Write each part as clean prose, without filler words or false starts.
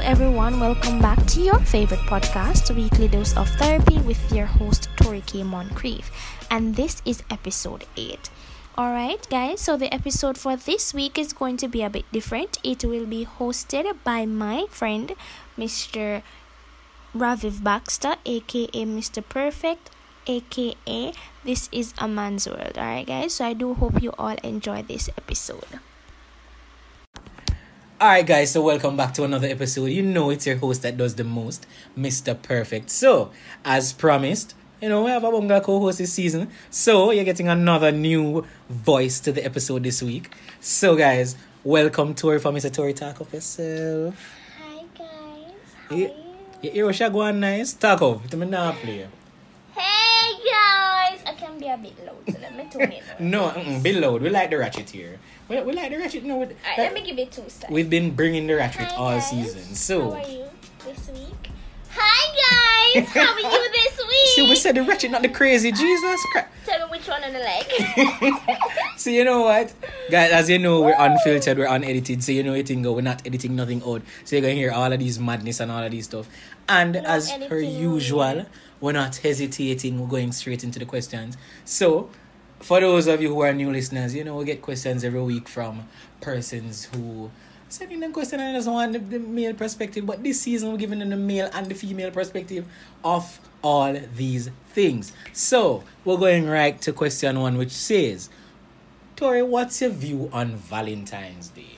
everyone. Welcome back to your favorite podcast, Weekly Dose of Therapy, with your host, Tori K. Moncrief. And this is episode 8. Alright, guys, so the episode for this week is going to be a bit different. It will be hosted by my friend, Mr. Raviv Baxter, aka Mr. Perfect, aka This is a Man's World. Alright, guys, so I do hope you all enjoy this episode. Alright guys, so welcome back to another episode. You know it's your host that does the most, Mr. Perfect. So, as promised, we have a Bunga co-host this season. So, you're getting another new voice to the episode this week. So guys, welcome Tori from Mr. Tori. Talk of yourself. Hi guys, how are you? Your ear was going nice. Talk of it. I'm not play. Hey guys! I can be a bit loud, so let me tune it down. No, be loud. We like the ratchet here. We like the ratchet. No, Alright, let me give it 2 steps. We've been bringing the ratchet Hi, all guys. season. So, how are you this week? Hi guys! How are you this week? see, we said the ratchet, not the crazy. Jesus Christ. Tell me which one on the leg. So you know what, guys, as you know, we're unfiltered, we're unedited, so you know we're not editing nothing out, so you're gonna hear all of these madness and all of these stuff. And No as per editing, usual, we're not hesitating, we're going straight into the questions. So for those of you who are new listeners, we get questions every week from persons who sending them questions and doesn't want the male perspective, but this season we're giving them the male and the female perspective of all these things. So we're going right to question 1, which says, Tori, what's your view on Valentine's Day?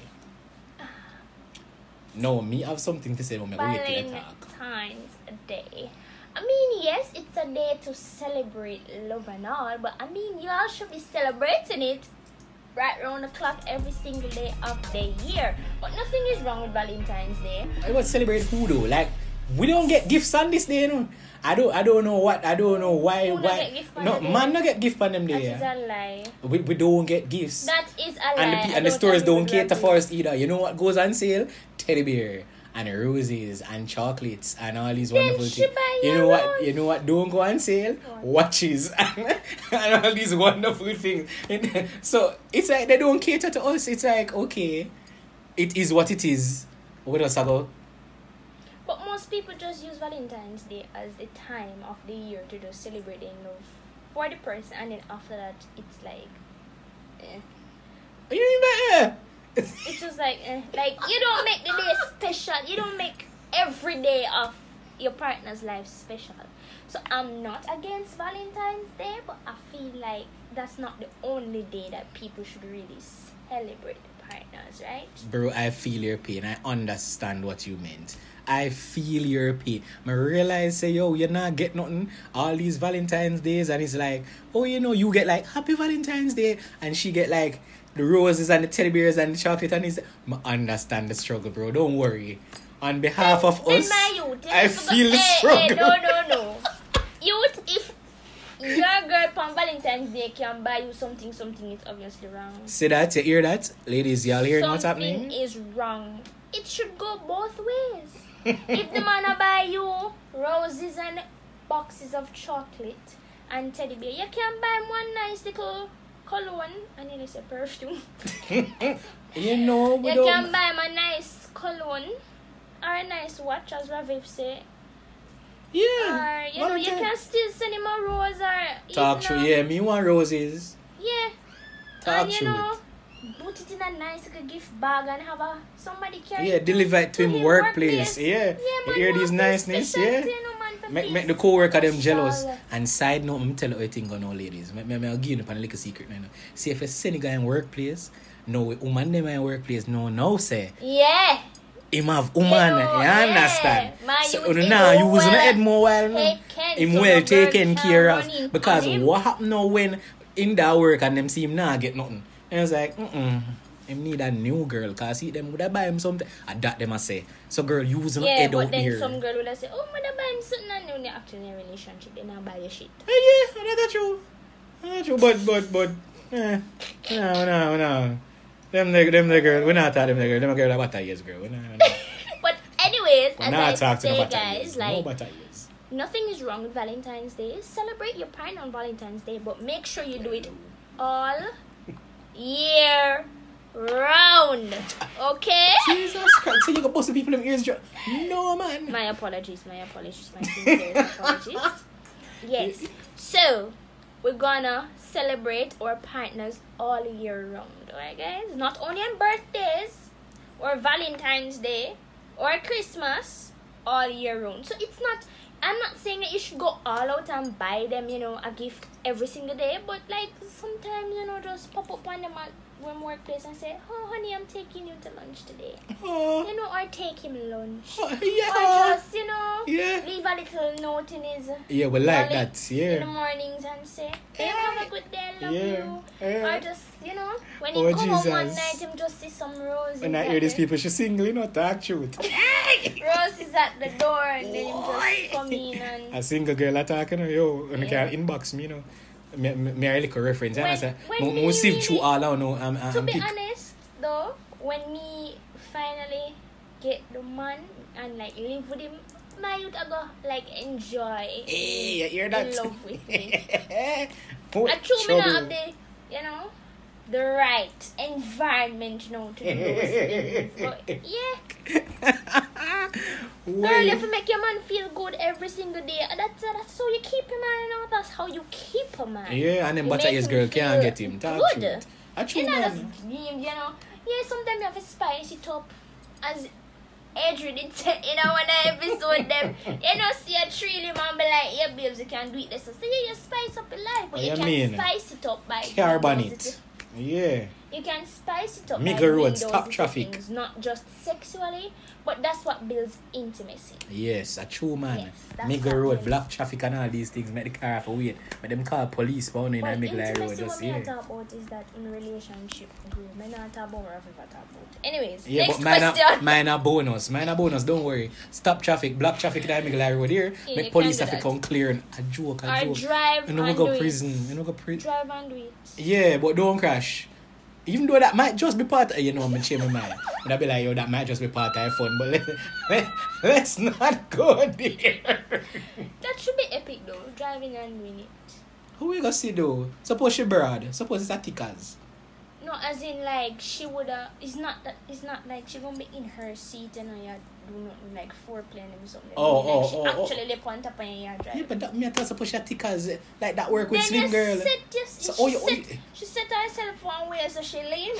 No, me have something to say when we wait till I talk. Valentine's Day. I mean, yes, it's a day to celebrate love and all, but I mean, you all should be celebrating it right around the clock every single day of the year. But nothing is wrong with Valentine's Day. I want to celebrate who though? Like, we don't get gifts on this day, I don't know why. Who don't get gift on No, the day? man don't get gift on them That day. is a lie. We don't get gifts. That is a lie. And the stores don't cater for us either. You know what goes on sale? Teddy bear and roses and chocolates and all these wonderful she things. buy You your know what? rose. You know what don't go on sale? Watches and all these wonderful things. So it's like they don't cater to us. It's like, okay, it is what it is. What else about? But most people just use Valentine's Day as the time of the year to just celebrate their love for the person, and then after that, it's like, You mean by it's just like you don't make the day special. You don't make every day of your partner's life special. So I'm not against Valentine's Day, but I feel like that's not the only day that people should really celebrate partners, right? Bro, I feel your pain. I understand what you meant. I feel your pain. I realize, say, you're not get nothing all these Valentine's Days, and it's like, you get like Happy Valentine's Day, and she get like the roses and the teddy bears and the chocolate, and it's I understand the struggle, bro. Don't worry. On behalf of us, I feel the struggle. No. Youth, if your girl on Valentine's Day can buy you something is obviously wrong. See that? You hear that? Ladies, y'all hearing what's happening? Something is wrong. It should go both ways. If the man buy you roses and boxes of chocolate and teddy bear, you can buy him one nice little cologne, and then it's a perfume. We You don't. can buy him a nice cologne or a nice watch, as Raviv say. Yeah. Or you can still send him a rose or Talk true. Yeah, me want roses. Yeah. Talk And true. put it in a nice little gift bag and have somebody carry Yeah, it deliver it to him his workplace. Yeah. You man, hear these workplace niceness, special yeah? thing, man, for Make face. the co-worker them jealous. Special. And side note, I'm tell you everything going on, ladies. I'll give you a little secret now. See, if a send a guy in workplace, no, with woman them in workplace, no, say. Yeah. Him have woman, you understand? My So, youth, now, him you was on the head more while now. taken, Him so well the taken girl care can of. run in Because on him. what happen now when in that work and them see him now get nothing? And I was like, him need a new girl, because see them would I buy him something. And that them I say. So girl, use no Yeah, head but out then here. some girl will say, oh, man, I buy him something, and when they're actually in a relationship, they not buy your shit. Yeah, that's true. That's true, but, no. Them the girl, we're not talking them the girl. Them a girl about that years, girl. But anyways, We're not as I talking say, about that guys, years. like, No about that years. nothing is wrong with Valentine's Day. Celebrate your partner on Valentine's Day, but make sure you do it all year round. Okay? Jesus Christ. So you got busting people in the ears. No, man. My apologies, my sincere apologies. Yes. So, we're gonna celebrate our partners all year round, alright guys? Not only on birthdays, or Valentine's Day, or Christmas, all year round. So it's not, I'm not saying that you should go all out and buy them, a gift every single day, but like sometimes, just pop up on them at one workplace and say, oh honey, I'm taking you to lunch today. Or take him lunch. Or just, leave a little note in his like that, in the mornings and say, hey, have a good day, I love you. Or just, when he come home one night, him just see some roses. When I hear these people, she's single, talk truth. Roses at the door and then him just come in and... A single girl attacking her, and can inbox me, Me a little reference. When I say, me sieve really- through all I know. To be honest, though, when me finally get the man and like live with him, my youth I go like enjoy. Hey, you hear that? In love with me. I true me not have the, the right environment, to do those things. But yeah. Girl, if you make your man feel good every single day, that's how you keep him, man. That's how you keep him, man. Yeah, and then butter his girl can't get him. Talk good. A true Just man. yeah, sometimes you have to spice it up. As Adrian did say, when I episode them, see a tree man be like, yeah, babes, you can do it this. So you spice up your life, but you can spice it up by carbon it. Yeah. You can spice it up Miggle by Road, doing stop those traffic. things, not just sexually, but that's what builds intimacy. Yes, a true man. Yes, that's Miggle what Road, builds. block traffic and all these things, make the car have to wait. But them call police bound in But Miggle Road. intimacy, Just, what I talk about is that in relationship group, I not talk about what I talk about. Anyways, yeah, next but question. mine are bonus. Don't worry. Stop traffic, block traffic in Miggle Road here. Yeah, Make you police can have do to that. come clear and a joke. Or drive You know we and go do prison. it. You know go prison. Drive and do it. Yeah, but don't crash. Even though that might just be part of, I'm change my mind. But I'll be like, that might just be part of fun. But let's not go there. That should be epic though, driving and doing it. Who we gonna see though? Suppose she broad. Suppose it's a tickers. No, as in like she woulda. It's not like she gonna be in her seat and you do nothing like foreplay and something. She actually lip on top and you drive. Yeah, but that me I tell suppose she a tickers like that work with slim girl. She set herself one way so she lean.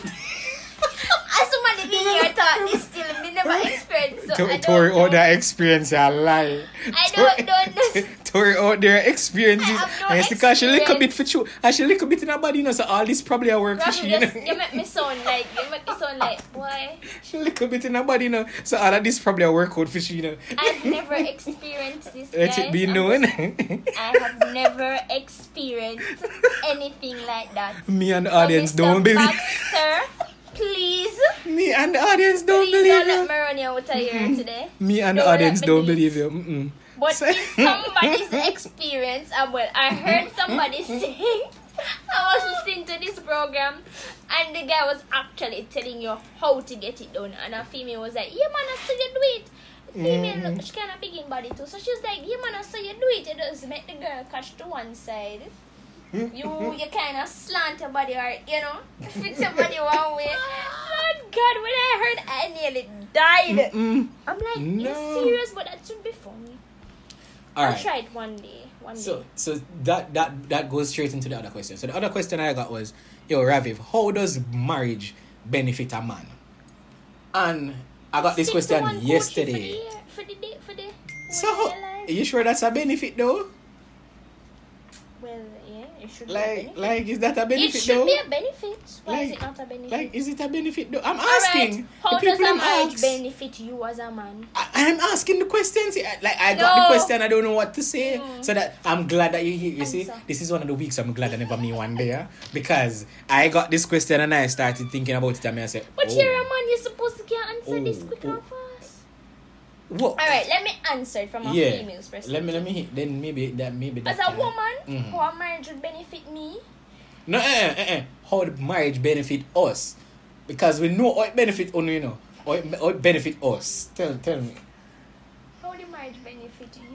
As somebody in here thought this still me never experienced. So I don't Tori know. out that experience a lie. I don't know. Tori out there experiences. I have no And it's because she lick a bit experience. for you. And she lick a bit in her body, so all this probably a work for she. You make me sound like, boy. She lick a bit in her body, so all of this probably a workout for she, I've never experienced this, Let guys. it be I'm known. I have never experienced anything like that. Me and the audience Mr. don't believe. Baxter, please. Me and the audience don't Please believe don't let you. me run you out of here today. Me and the Don't audience let me don't leave. believe you. Mm-mm. But it's somebody's experience. I heard somebody saying, I was listening to this program, and the guy was actually telling you how to get it done. And a female was like, yeah, man, I saw you do it. Female, look, she kind of big in body too. So she was like, yeah, man, I saw you do it. You just make the girl catch to one side. You kind of slant your body or, fix your body one way. Oh, God, when I heard, I nearly died. I'm like, you serious? But that should be funny. I'll try it one day. So that goes straight into the other question. So the other question I got was, Raviv, how does marriage benefit a man? And I got this question yesterday. For the So, are you sure that's a benefit though? Well, yeah, it should be a benefit. Like, is that a benefit It should though? be a benefit. Why is it not a benefit? Like, is it a benefit though? I'm Alright, asking. how The does people a them marriage ask. benefit you as a man? I'm asking the questions. Like, I got the question, I don't know what to say. So that I'm glad that you're here. You see, Answer. this is one of the weeks I'm glad I never me one day. Yeah? Because I got this question and I started thinking about it and I said, But you're a man, you're supposed to get answer this quick and fast. What? Alright, let me answer it from a female's perspective. Let me hit. Then maybe that As a woman, how a marriage would benefit me? No, how the marriage benefit us? Because we know how it benefit only, how it benefit us. Tell me. How the marriage benefit you?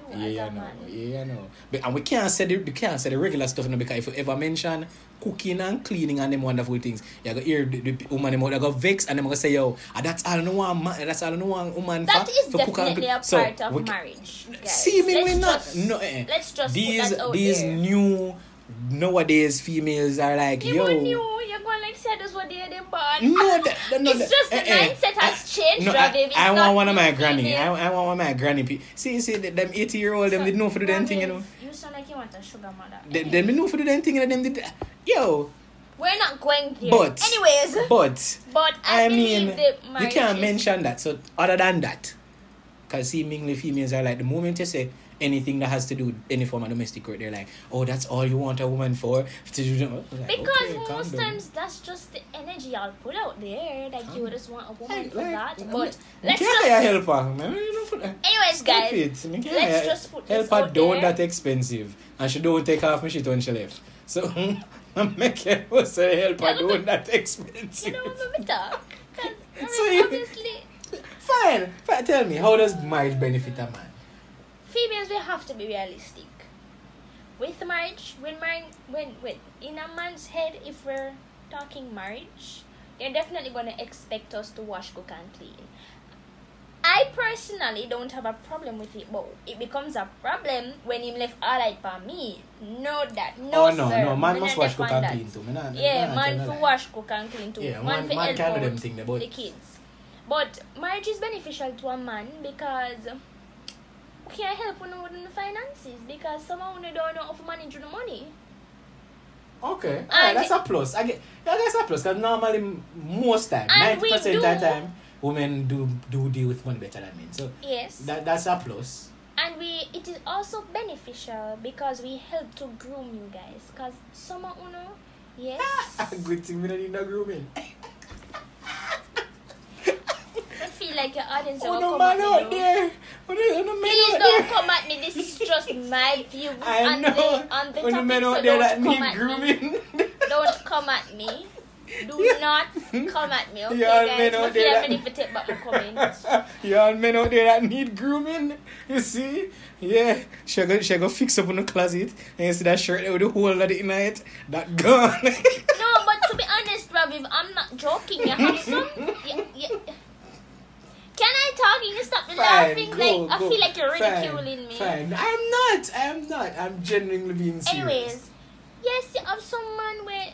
Yeah, I know. But, and we can't say the regular stuff, because if you ever mention cooking and cleaning and them wonderful things, you go hear the woman them out, go vex, and them go say, yo, that's all I know one man, that's all I know one woman. That is definitely a part of marriage, guys. Seemingly not. Let's just these put that out these there. new nowadays females are like, yo. You're going like say that's what they're born. No, it's just the mindset has changed, Raviv. I want one of my granny. I want one of my granny. See, them 80-year-old, them did know for the damn thing, you know. You sound like you want a sugar mother. Them did know for the damn thing, and them did. Yo. We're not going there. But anyways. But I mean, believe you can't mention that. So other than that, because seemingly females are like, the moment you say anything that has to do with any form of domestic work, they're like, oh, that's all you want a woman for? Like, because most times that's just the energy I'll put out there. Like, you just want a woman for that. But let's just help her. Anyways, guys, let's just put this help her out don't there. that expensive, and she don't take off my shit when she left. So make her say help her don't that expensive. You know what we talk? Because So obviously, fine. Tell me, how does marriage benefit a man? females, we have to be realistic. With marriage, when in a man's head, if we're talking marriage, they're definitely going to expect us to wash, cook, and clean. I personally don't have a problem with it, but it becomes a problem when him left all right for me. No, sir. No, man must wash, cook, and that. clean too. Man for wash, cook, and clean too. Yeah, man for man help can do out them things, but the kids. But marriage is beneficial to a man because we can't help with the finances, because someone who don't know how to manage the money. Okay, alright, that's a plus. That's a plus, because normally, most time, 90% of the time, women do deal with money better than men. So yes, that's a plus. And it is also beneficial because we help to groom you guys. Because someone who know, yes. Good thing we don't need no grooming. I feel like your audience Oh, will no come man at out me. there. Please don't come at me. This is just my views on the topic. So men out there that don't come need at grooming. me. Don't come at me. Do not come at me, okay, Y'all guys? men out I feel there like I forget about my comments. Y'all men out there that need grooming. You see? Yeah. She go fix up in the closet, and you see that shirt there with the hole at the night. That gone. No, but to be honest, Raviv, I'm not joking. You have some... Can I talk? You stop laughing. Go. I feel like you're ridiculing me. Fine. I'm not. I'm genuinely being serious. Anyways, yes, you have some man where,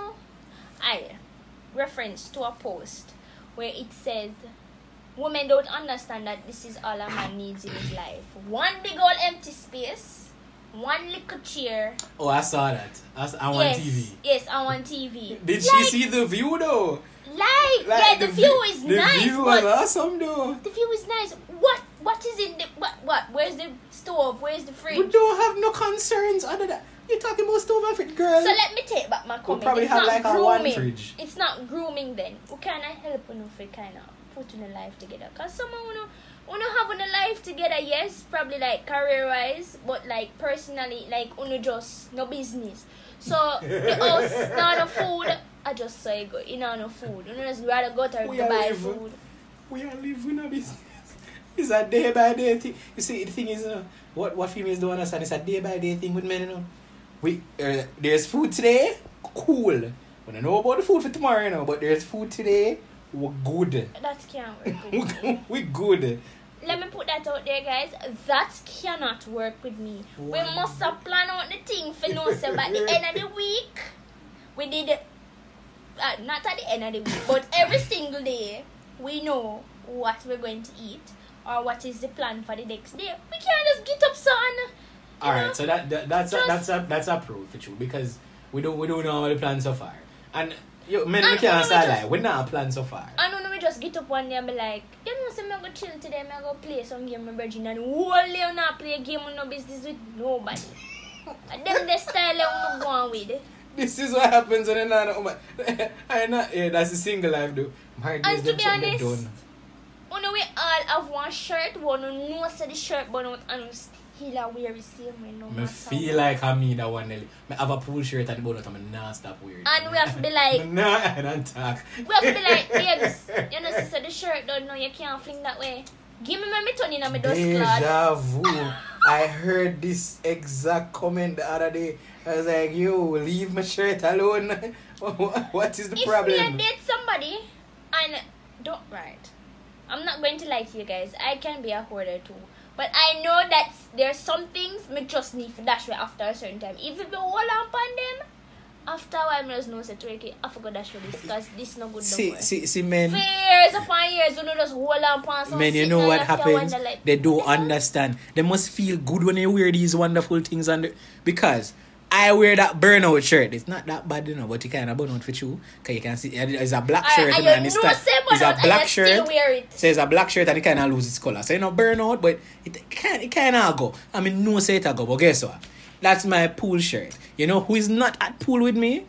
I reference to a post where it says, women don't understand that this is all a man needs in his life. One big old empty space, one little chair. Oh, I saw that. I want TV. Yes, I want TV. Did she see the view though? Yeah, the view is nice. The view was awesome though. The view is nice. What is in the what? Where's the stove? Where's the fridge? We don't have no concerns other than you're talking about stove and fridge, girl. So let me take back my comment. We'll probably it's have not like grooming. a one fridge. It's not grooming then. We kind of help if we kind of put in a life together. Cause someone wanna have a life together. Yes, probably like career wise, but like personally, like just no business. So the house, not no food. I just say go. No food. Just rather go to buy food. We are living a business. It's a day by day thing. You see, the thing is, what females don't understand, it's a day by day thing with men. We there's food today, cool. We don't know about the food for tomorrow, but there's food today, we're good. That can't work. We're good. Let me put that out there, guys. That cannot work with me. We must plan out the thing for no say by the end of the week. We did not at the end of the week, but every single day we know what we're going to eat or what is the plan for the next day. We can't just get up, son. Alright, so that's a pro for you, because we don't know all the plans so far. And men we can't say like we not plan so far. I don't know, we just get up one day and be like, so I'm gonna chill today, I'm gonna play some game with Virgin, and whole day I'm not play a game with no business with nobody. And them the style I'm going with. This is what happens when that's the single life though. And to be honest, we all have one shirt, one knows the shirt but not and still wear the same way no matter. I feel like I mean that one. I have a pool shirt and the bonnet and I not stop wearing. And we have to be like I don't talk. We have to be like, babes, sister, the shirt don't know you can't fling that way. Give me my tongue in my dust cloth. Deja vu. I heard this exact comment the other day. I was like, yo, leave my shirt alone. What is the problem? If me date somebody and don't right. I'm not going to lie to you guys. I can be a hoarder too. But I know that there's some things me just need to dash away after a certain time. If you hold on upon them, after a while, I just know say to I forgot dash away this because this no good no more. See, men. For years upon years, you know, just hold on upon something. Men, you know what happens? Like, they don't understand. They must feel good when they wear these wonderful things under. Because I wear that burnout shirt. It's not that bad, you know, but you kind of burn out for you. Because you can see it's a black shirt. And it's a black shirt. So it's a black shirt and it kind of lose its color. So you know, burn out, but it kind of go. I mean, no say it go, but guess what? That's my pool shirt. You know who is not at pool with me?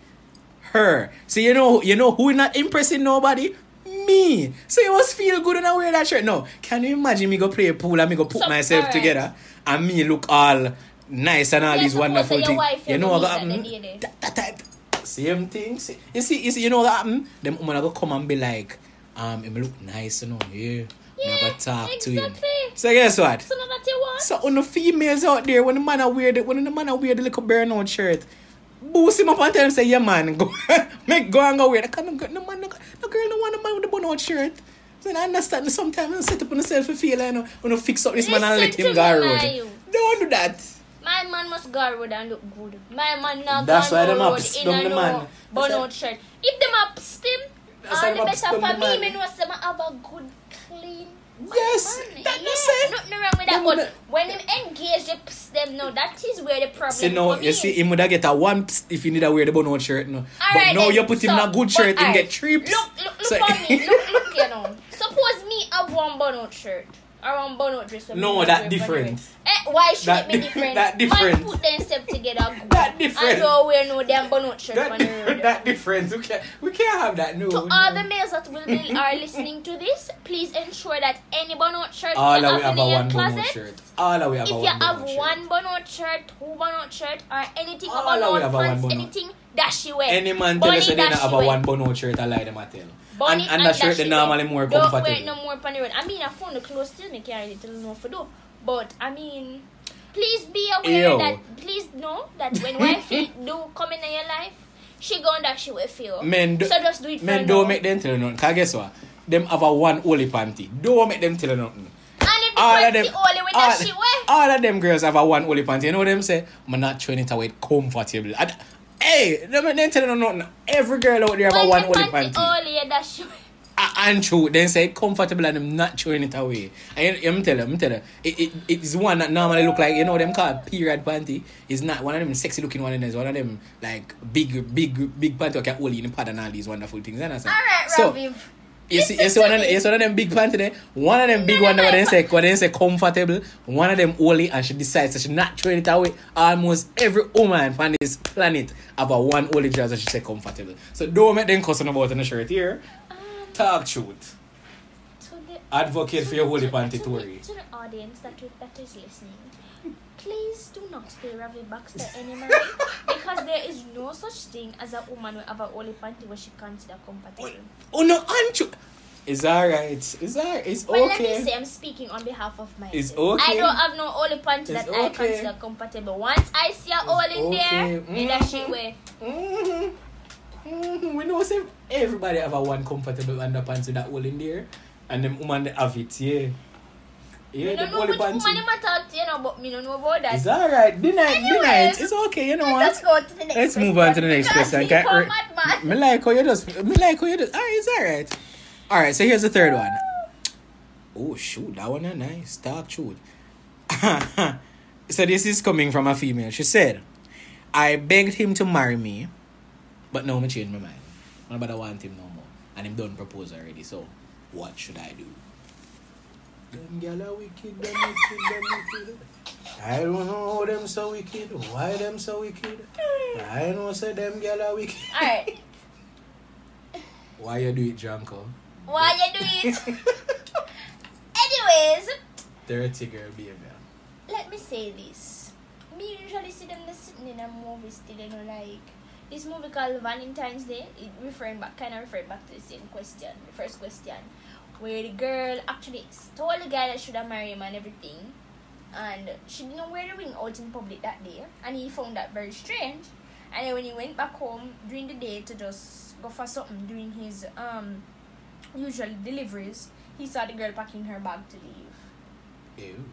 Her. So you know who is not impressing nobody? Me. So you must feel good when I wear that shirt. No, can you imagine me go play a pool and me go put myself together and me look all nice and all these wonderful things. You know what happen? That type. Same thing. You see, you know what happen? Them women go come and be like, him look nice, you know, yeah. Never talk exactly. to him. So guess what? So that you want. So on the females out there, when the man wear the little burnout shirt, boost him up and tell him say, yeah man, go go and go wear that. The girl don't want a man with the burnout shirt. So I understand sometimes I set up on yourself to feel like when you fix up this man and let him go road. Don't do that. My man must go road and look good. My man not that's why them up in a no burnout shirt. If them up stim, all the better for me. Me know some have a good clean. Yes, that's nothing wrong with that. But when him engage them, no, that is where the problem. See, no, you see, him would get a one if you need to wear the burnout shirt, no. But now you put him in a good shirt and get trips. Look for me. Look, you know. Suppose me have one burnout shirt. Or one burnout dress. No, that different. Why should it be different? That different. Man put themselves together good. That different. And don't wear no damn burnout shirt on the road. That different. We can't have that, no. To all the males that are listening to this, please ensure that any burnout shirt all you have in your closet. All the way have if a you have shirt. one burnout shirt, two burnout shirt, or anything all about pants, anything, dash you wear. Any man tell us they don't have a one burnout shirt, I lie them I tell. And the shirt they normally more comfortable. Don't wear no more on the road. I mean, I found the clothes still me carry little no for do. But I mean, please be aware that please know that when wifey do come in your life, she gonna dash you with you. So just do it for men don't make them tell you nothing. Cause guess what? Them have a one only panty. Don't make them tell you nothing. And if the panty only with that she wear. All of them girls have a one only panty. You know what them say? I'm not throwing it away comfortable. Hey, they tell you nothing. Every girl out there have a one only panty. Only that she wear. And true, then say comfortable and I'm not throwing it away. And I'm telling you, it's one that normally look like, you know, them called period panty. It's not one of them sexy looking one, and there's one of them like big panty that can hold you in the pad and all these wonderful things. Alright, so, Raviv. You see one of them big panty there. One of them big one that when they say comfortable, one of them only, and she decides that she's not throwing it away. Almost every woman on this planet have a one only dress that she say comfortable. So don't make them cussing about in the shirt here. Talk truth. Advocate for your holy panty Tory. To the audience that is listening, please do not pay Ravi Baxter anymore because there is no such thing as a woman who have a holy panty where she consider compatible. Oh no, Anchu. It's alright. It's alright. It's okay. Well, let me say I'm speaking on behalf of myself. It's okay. I don't have no holy panty that I consider compatible. Once I see a hole in there, that shit way. We know say everybody have a one comfortable underpants with that hole in there, and them woman they have it, yeah. Yeah, the holy pants. Woman they talk to you know, but me don't know about that. It's alright. Night. It's okay. You know what? Let's go to the next. Let's move on to the next question. Me like how you just. Alright, it's alright. Alright, so here's the third one. Oh shoot, that one is nice. Talk truth. So this is coming from a female. She said, I begged him to marry me, but now I changed my mind. Nobody want him no more. And him done propose already. So, what should I do? Them gyal are wicked, them wicked. I don't know how them so wicked. Why them so wicked? I know say them gyal are wicked. Alright. Why you do it, Janko? Why you do it? Anyways. Dirty girl behavior. Let me say this. Me usually see them sitting in a movie still, you know, like this movie called Valentine's Day. It referring back to the same question, the first question, where the girl actually told the guy that should have married him and everything. and she didn't wear the ring out in public that day, and he found that very strange. And then when he went back home during the day to just go for something during his usual deliveries, he saw the girl packing her bag to leave. Ew.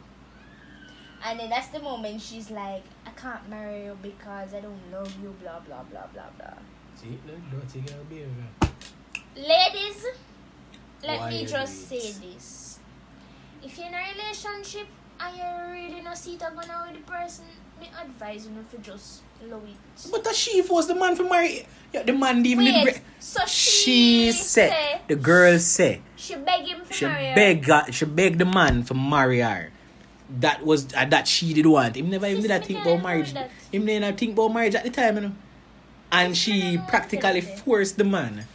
And then that's the moment she's like, I can't marry you because I don't love you, blah blah blah blah blah. See, look, dirty girl behavior. Ladies, let Why me you just do it? say this. If you're in a relationship and you're really not see to go out with the person, me advise you not to just love it. But that she was the man for marry. Yeah, the man didn't even Wait, so she said, the girl said, she begged him to marry her. she begged the man for marry her. That was that she did want. Him never even did that think about marriage. Him never think about marriage at the time, you know. And she practically forced the man.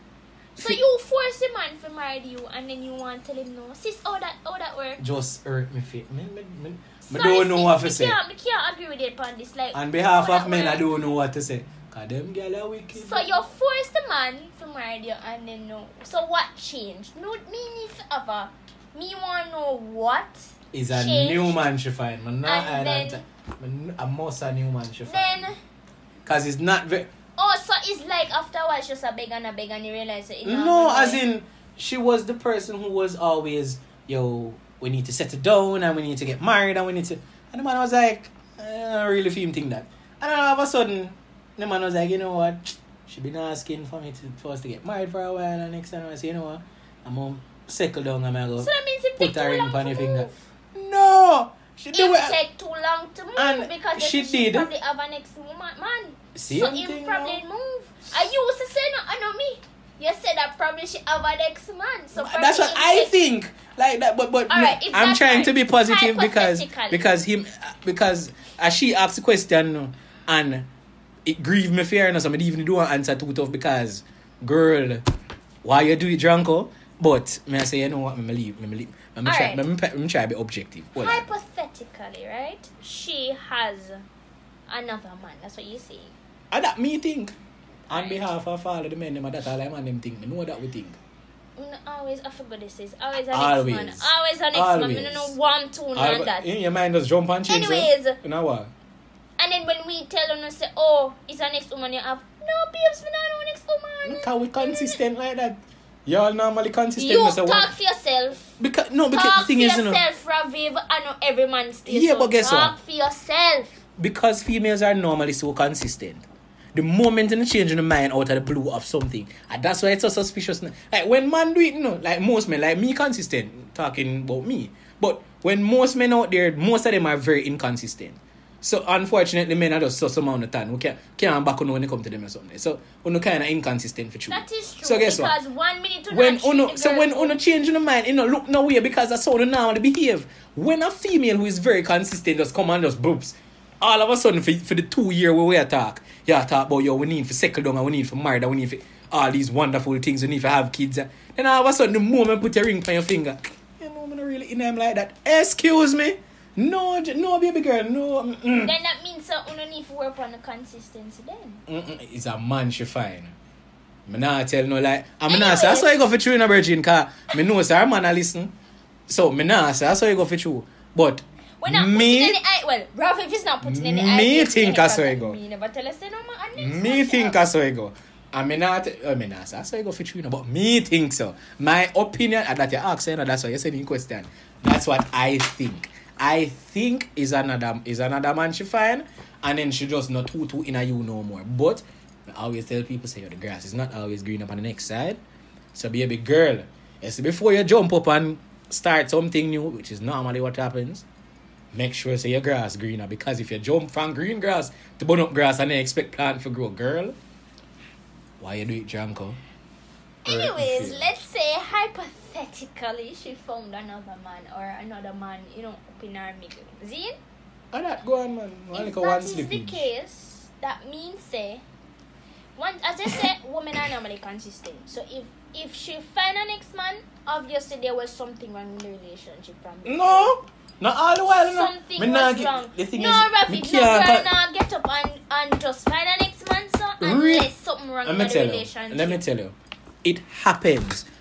So you force the man to marry you, and then you want to tell him no. Sis, how that work? Just hurt me feet. I Sorry, don't know sis, what to say. I can't agree with it upon this. Like, On behalf how of that men, I work? don't know what to say. Cause them girl are wicked. So you force the man to marry you, and then no. So what changed? No, me need ever. Me want to know what Is a changed. new man she find. Man, And then- a most a new man she find. Then, Cause it's not very. oh, so it's like after a while, she just a beg and you realize that it not No, gonna as work. in she was the person who was always, yo, we need to settle down and we need to get married and we need to. And the man was like, I don't really feel him think that. And then all of a sudden, the man was like, you know what? She been asking for us to get married for a while, and next time I say, you know what? I'm gonna settle down and I'm gonna So that means it put take her too ring long on to her finger. move. No, she do It it. take too long to move And because she she did. probably have an ex man. Same So thing him probably now. move. I used to say no, I know me. You said that probably she have an ex man. So That's what I think. Like that, but Alright, if I'm that's trying right, to be positive hypothetically. because as she asked the question, no, and it grieved me fear, no, so I even do an answer too tough because, girl, why you do it, Drunko? But me I say, you know what, me leave. Me try to be objective. Hold on. Hypothetically, right? She has another man. That's what you say. And that me think. On Right. behalf of all of the men, them that all them and them think. Me know that we think. Always, I forgot this is always an Always. ex man. Always an ex man. Always. I don't know one, two, and that. In your mind just jump and change. Anyways. You know what? And then when we tell them, say, oh, it's an ex woman you have. No, babes, we don't know an ex woman. Because we consistent like that. Y'all normally consistent. You me say, talk for yourself. because Talk the for thing is, you know, yourself, Raviv. I know every man stays. Yeah, so but guess talk what? for yourself. because females are normally so consistent. The moment in the change in the mind out of the blue of something, and that's why it's so suspicious. Like when man do it, you know, like most men, like me, consistent talking about me. But when most men out there, most of them are very inconsistent. So unfortunately, men are just so some amount of time. We can't back on when they come to them or something. So we kind of inconsistent for true. That is true. So guess because what? 1 minute to When not treat the so girl when good. uno change in the mind, you know, look no way because that's how they normally behave. When a female who is very consistent just come and just boops, all of a sudden for the 2 year where we talk about yo, we need to settle down and we need to marry and we need for all these wonderful things, we need to have kids. Then all of a sudden the moment put your ring on your finger, you know, I'm not really in them like that. Excuse me. No, baby girl, no. Then that means uno need to work on the consistency then. It's a man she find. Me not tell no lie. I'm not say that's why I go for true in a virgin car. Me know sir man a listen. So me not say that's why I go for true. But We're not putting any eye. Well, Ralph, if it's not putting any eye. Me think that's how I go. Me never tell us say no man. me think that's how I go. I mean not say that's why I go for true, but me think so. My opinion and that you ask, you know, that's why you're sending question. That's what I think. I think is another man she find, and then she just not too in a you no more. But I always tell people say the grass is not always green up on the next side. So baby girl, you see, before you jump up and start something new, which is normally what happens, make sure say your grass greener, because if you jump from green grass to burn up grass and then expect plant to grow, girl, why you do it, Janko? Anyways, let's say hypothetically she found another man or another man, you know, up in her middle. See? And that go on, man. If that is the case, that means say as I said, women are normally consistent. So if she find an ex-man, obviously there was something wrong in the relationship from before. No, not all the while. No. Something Me was nah get- wrong. the thing No, is, Rafi, me no can't girl cut- now get up and just find an ex-man, so Really? unless something wrong in the relationship. Let me tell you, it happens.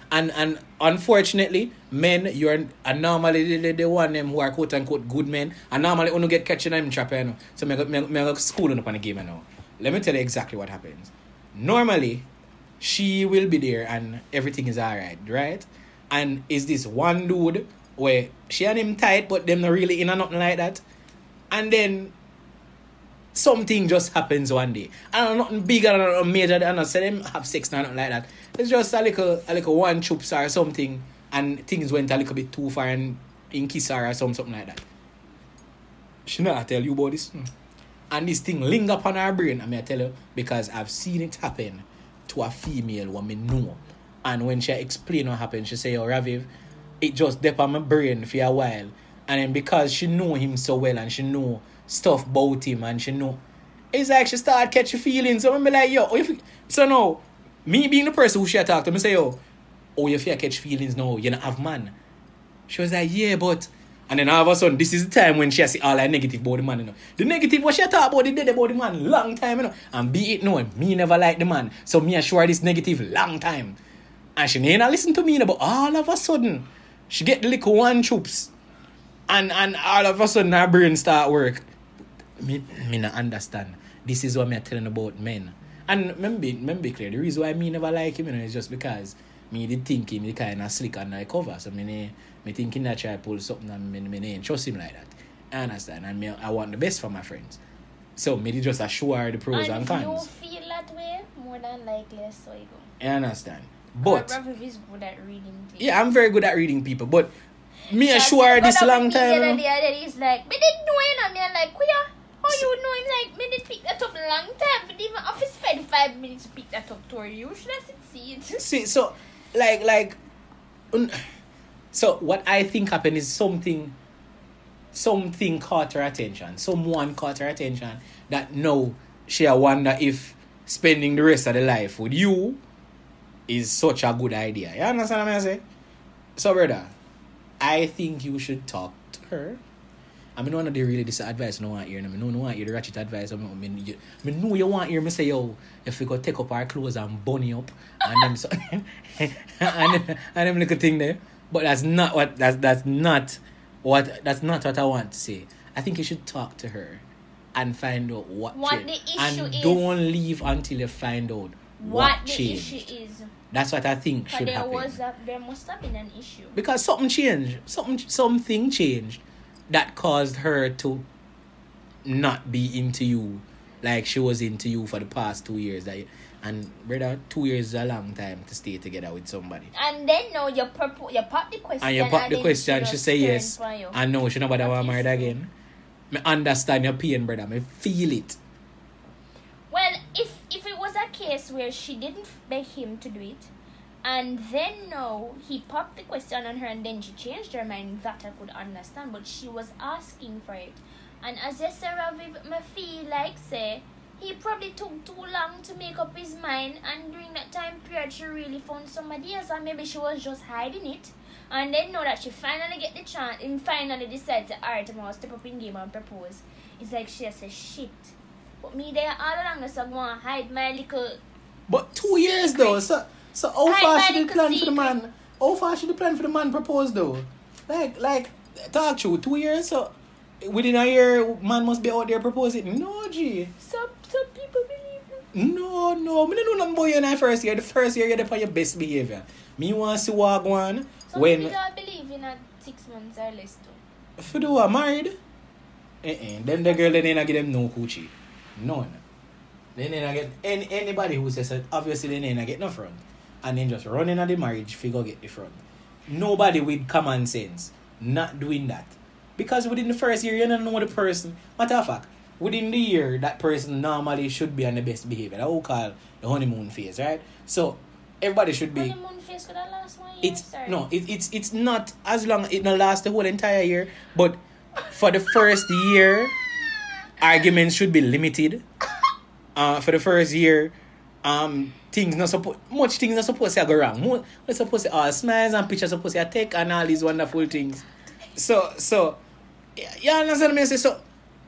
And unfortunately, men, you're normally the one them who are quote unquote good men, and normally only get catching them trap, you know. So me go school up on the game, you know. Let me tell you exactly what happens. Normally, she will be there and everything is alright, right? And is this one dude where she and him tight, but them not really in or nothing like that. And then something just happens one day. And nothing bigger or nothing major than us. So them have sex or nothing like that. It's just a little one chups or something, and things went a little bit too far and in kiss her or something like that. She not tell you about this. And this thing linger upon her brain. I mean, I tell you, because I've seen it happen to a female woman know. And when she explain what happened, she say, "Oh, Raviv, it just dep on my brain for a while." And then because she know him so well and she know stuff about him and she know, it's like she start catching feelings. So I'm like, yo, so now, me being the person who she talk to, me say, yo, oh, you feel catch feelings now, you don't have man. She was like, yeah, but... And then all of a sudden, this is the time when she see all that negative about the man, you know. The negative what she talk about, the dead about the man, long time, you know. And be it known, me never like the man. So me assure this negative long time. And she ain't listen to me, you know, but all of a sudden, she get the little one troops. And all of a sudden, her brain start work. Me not understand. This is what me telling about men. And remember clear, the reason why me never like him, you know, is just because me did think him the kind of slick under the cover. So me thinking that try pull something and me ain't trust him like that. I understand. And I want the best for my friends. So me did just assure the pros and cons. And if you feel that way, more than likely so you go. I understand. But Raviv is good at reading people. Yeah, I'm very good at reading people. But me assure this long time. The other day, he's like, me didn't know him. And me like, Kuya, how you know him? Like, me did pick that up a long time. But even if it's 5 minutes to pick that up to you, should I see it? See, so, so what I think happened is something caught her attention. Someone caught her attention that now she wonder if spending the rest of the life with you is such a good idea. You understand what I'm saying? So, brother, I think you should talk to her. I mean, one of the really this advice no want hear. I mean, no want hear the ratchet advice. I know you want hear me say, yo, if we go take up our clothes and bunny up and them so and them little thing there. But that's not what I want to say. I think you should talk to her and find out what the issue and is. Don't leave until you find out what changed. The issue is. That's what I think should happen. There must have been an issue. Because something changed. Something changed that caused her to not be into you like she was into you for the past 2 years. And brother, 2 years is a long time to stay together with somebody. And then now you pop the question. And you pop the question, she say yes. And no, she nobody want married again. I understand your pain, brother. I feel it. Well, if it was a case where she didn't beg him to do it, and then no, he popped the question on her and then she changed her mind, that I could understand. But she was asking for it. And as you say, Raviv, I feel like, say, he probably took too long to make up his mind, and during that time period, she really found somebody else, and maybe she was just hiding it. And then know that she finally get the chance, and finally decides, alright, I'm going to step up in game and propose. It's like she says, shit. But me there all along, so I'm going to hide my little... But 2 years though, so how far should the plan for the man? How far should the plan for the man propose though? Like, talk true, 2 years, so within a year, man must be out there proposing. No, G. Some people believe it. No, I don't know nothing about you in the first year. The first year, you're on your best behavior. Me want to see what go on. Some people don't believe in a 6 months or less too. If you do a married, them the girl, they ain't give them no coochie. None. They ain't get anybody who says that, obviously they ain't get no front. And then just running at the marriage, figure get the front. Nobody with common sense not doing that. Because within the first year, you don't know the person. Matter of fact, within the year, that person normally should be on the best behavior. That we call the honeymoon phase, right? So, everybody should be... Honeymoon phase could have last 1 year? It's not as long... It don't last the whole entire year. But for the first year, arguments should be limited. For the first year, things not supposed to go wrong. We're supposed to all smiles and pictures supposed to take and all these wonderful things. So, you understand me? So,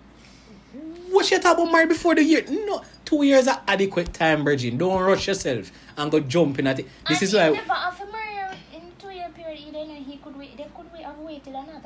what you talk about marriage before the year? No, 2 years are adequate time, Virgin. Don't rush yourself and go jumping at it. This is why. Never have to marry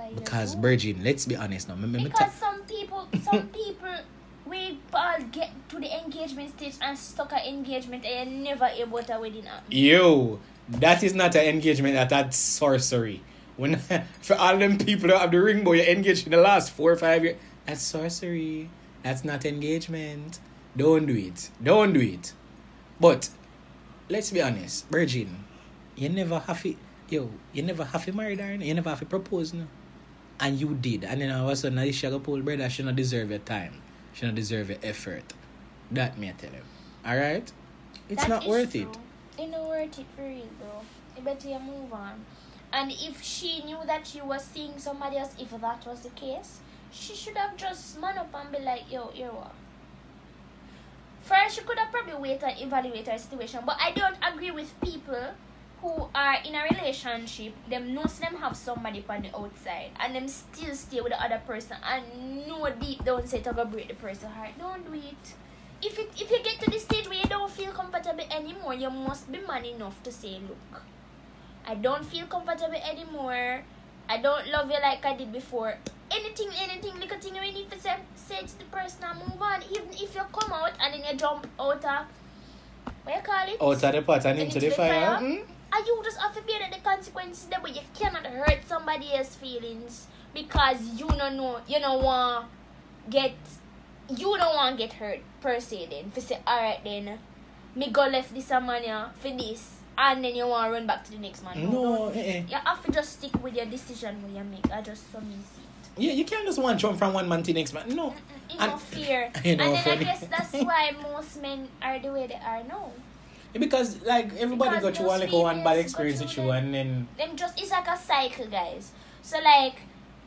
you Because do. Virgin, let's be honest now. Because some people we all get to the engagement stage and stuck at engagement and you're never able to wedding up. Yo, that is not an engagement, that's sorcery. When for all them people that have the ring boy, you're engaged in the last 4 or 5 years. That's sorcery. That's not engagement. Don't do it. Don't do it. But let's be honest, Virgin, you never have to marry her, you never have to propose, no. And you did. And then all of a sudden, this sugar pole brother, she not deserve your time. She not deserve your effort. That me I tell him. Alright? It's That not is worth true. it. It's not worth it for real, bro. You better you move on. And if she knew that she was seeing somebody else, if that was the case, she should have just man up and be like, yo, you know what? First, she could have probably waited and evaluate her situation. But I don't agree with people who are in a relationship, them knows them have somebody on the outside and them still stay with the other person and know deep down say to go break the person's heart. Don't do it. If you get to the stage where you don't feel comfortable anymore, you must be man enough to say, look, I don't feel comfortable anymore. I don't love you like I did before. Anything, little thing you need to say to the person and move on. Even if you come out and then you jump out of, what you call it? Out of the pot and into the fire. And you just have to bear the consequences there, but you cannot hurt somebody else's feelings because you don't want get hurt per se then. If you say, alright then, me go left this man here for this and then you want to run back to the next man. No, You have to just stick with your decision when you make. I just so me see it. Yeah, you can't just want jump from one man to the next man. No. No fear. You know, and then funny. I guess that's why most men are the way they are now. Because like everybody Because got you one those like one bad females experience go with through you them. and then Them just, it's like a cycle, guys. So like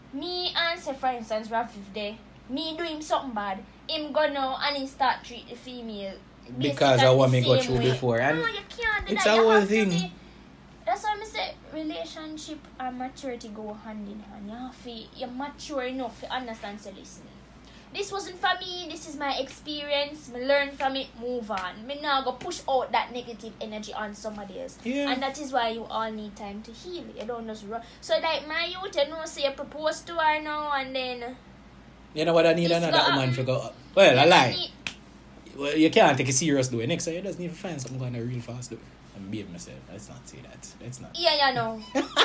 me and say for instance Rafif there, me do him something bad, him go now and he start treat the female because basically of what the me go same through way. before. And no, you can't do it's that. a You whole have to thing. be- that's why I say relationship and maturity go hand in hand. You have to, you're mature enough to understand, so listen, this wasn't for me, this is my experience, me learn from it, move on. Me now go push out that negative energy on somebody else. Yeah. And that is why you all need time to heal. You don't just run. So like my youth, you know, say you propose to her now and then you know what I need It's another got- woman to go. Well, you I don't lie. need- Well, you can't take it serious though. Next time you just need to find something going to real fast though. I'm behave myself. Let's not say that. Let's not. Yeah, you know.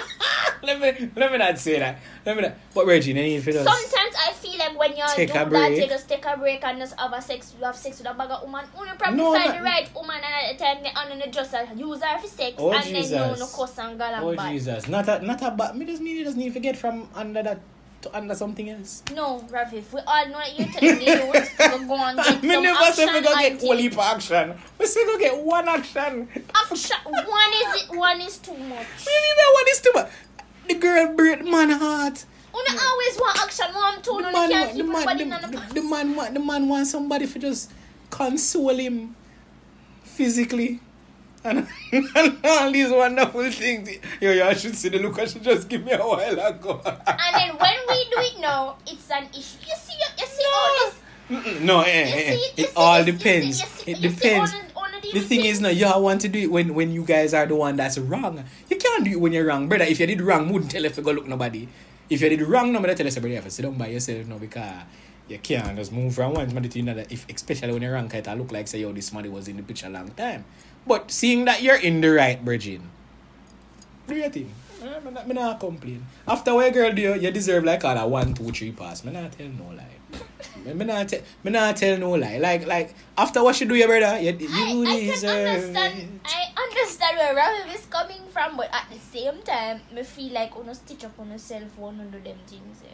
let me not say that. Let me not. But Reggie, you need to just Sometimes I feel like when you Take do a that, break. you just take a break and just have sex with a bag of woman. You probably No, find not- the right woman and at the time and then just use her for sex Oh, and Jesus. then no cuss and gal and Oh bad. Jesus. Not a bad. Me just need to get from under that to under something else. No, Rafif, we all know that you're telling the youth to go and get Me some never action. say we go get until- whole heap of action. We say go get one action. Action. One is too much. What is too much? The girl break the man heart. You don't always want action. One, two, no, you can't keep everybody in The man wants somebody to just console him physically. And all these wonderful things. Yo, I should see the look I should just give me a while ago. And then when we do it now, it's an issue. You see all this. No, it all you depends. see It depends. all of these The thing things. is, now you all want to do it when you guys are the one that's wrong. You can't do it when you're wrong, brother. If you did wrong, wouldn't tell if you go look nobody. If you did wrong, nobody tell us, brother, you have to sit down by yourself now because you can't just move from one somebody to another. If especially when you're wrong, it look like say, yo, this somebody was in the picture a long time. But seeing that you're in the right, Virgin, do your thing. Me not complain. After what a girl do, you deserve like all a 1, 2, 3 pass. Me not tell no lie. Me not tell no lie. Like after what she do, your brother, you I can deserve understand. it. I understand where Ravi is coming from, but at the same time, me feel like you stitch up on yourself one of them things.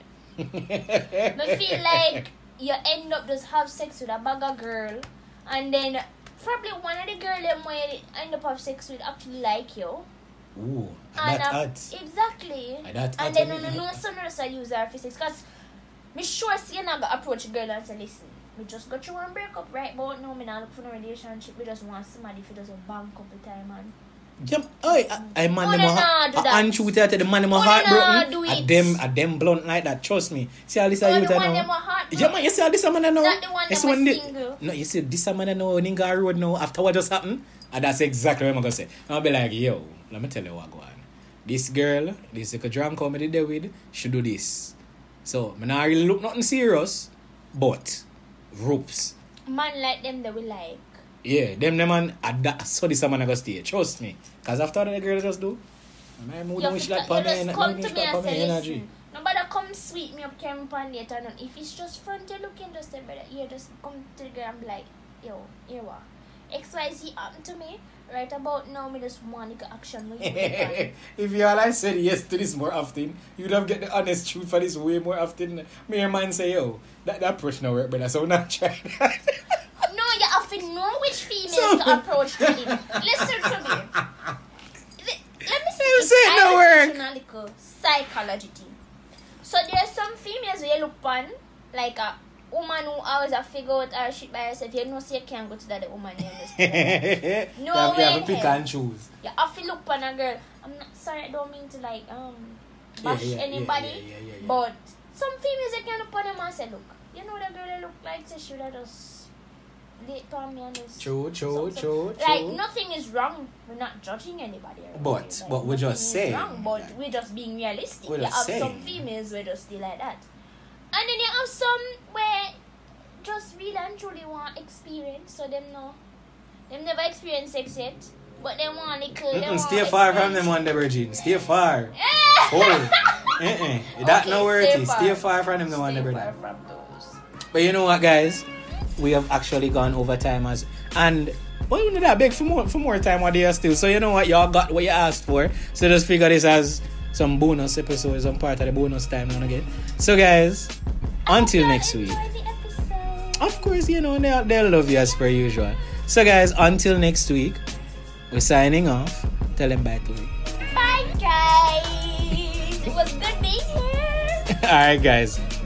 Me feel like you end up just have sex with a bag of girl, and then probably one of the girl them where you end up have sex with actually like you. Ooh, And that hurt. exactly. That And hurt then me. no son else I use her for sex. Because me sure see you not gonna approach a girl and say, listen, we just got you one breakup right but no, me not look for no relationship. We just want somebody for just a bank up the time and Yeah, I man them nah, do that. and truth that the man them Oh, heartbroken. nah, do At it. them blunt like that. Trust me. See all this Oh, are the you one them now. were heartbroken. Yeah, man, you see all this man now. Not the one You that see was when the- single. No, you see this man now Ninga Road now. After what just happened, and that's exactly what I'm gonna say. I'll be like, yo, let me tell you what go on. this girl, this like a drama comedy there with, should do this. So, I not really look nothing serious, but ropes. Man like them they will like. Yeah, them man, so this man I go stay. Trust me. Because after that, the girl just do. My mood don't wish like you just energy. come to me and say, listen, nobody come sweet me up, carry me pan later. If it's just front you looking, just say, brother, yeah, just come to the girl and be like, yo, here what? XYZ happened to me. Right about now, me just want to get action with you. If you all I said yes to this more often, you'd have get the honest truth for this way more often. Me and man say, yo, that approach no work, brother, so not try that. No, you have to know which females to approach really. Listen to me. Let me see. Say it no work. A little psychology thing. So there's some females where you look on like a woman who always a figure out her shit by herself. You know, so you can't go to that woman. You understand? No you way. have to pick and choose. You have to look on a girl. I'm not sorry. I don't mean to like bash anybody. But some females you can look on them and say, look, you know that girl that look like she should have just late on me and this. True. Like nothing is wrong. We're not judging anybody. But we're just saying. Wrong, but we're just being realistic. We're You have saying. some females where just still like that. And then you have some where just really and truly want experience. So them never experienced sex yet. But they want little. Stay far from them on the virgin. Stay far. Hold. That Okay, no worthy. stay Stay far from them on the Stay virgin. far from those. But you know what, guys? We have actually gone over time and well, you know that beg for more time what they are still. So you know what, y'all got what you asked for. So just figure this as some bonus episodes, some part of the bonus time now again. So guys, until next week. Enjoy the episode. Of course, you know they'll love you as per usual. So guys, until next week, we're signing off. Tell them bye to me. Bye guys. It was good being here. Alright guys.